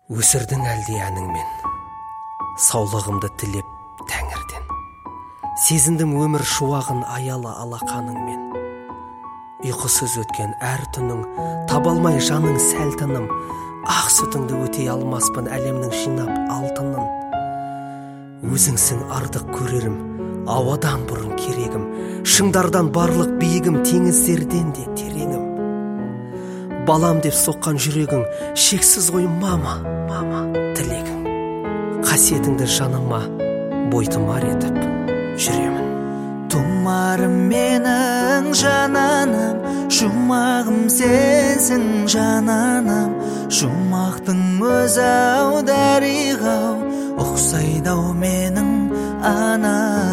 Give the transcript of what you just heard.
Өсірдің әлде әніңмен, саулығымды тілеп тәңірден. Сезіндім өмір шуағын аялы алақаныңмен. Ұйқысыз өткен әр түнің, табалмай жаның сәл тыным. Ақ сүтіңді өтей алмаспын әлемнің жинап алтынын. Өзіңсің ардық көрерім, ауадан бұрын керегім. Шыңдардан барлық биігім, теңіздерден де тереңім. Балам деп соққан жүрегің, шексіз ғой мама, тілегің. Қасиетіңді жаныма бойтұмар етіп жүремін. Тұмарым менің жананым, жұмағым сенсің жананым. Жұмақтың өзі ау дариға ау, ұқсайды ау менің анам.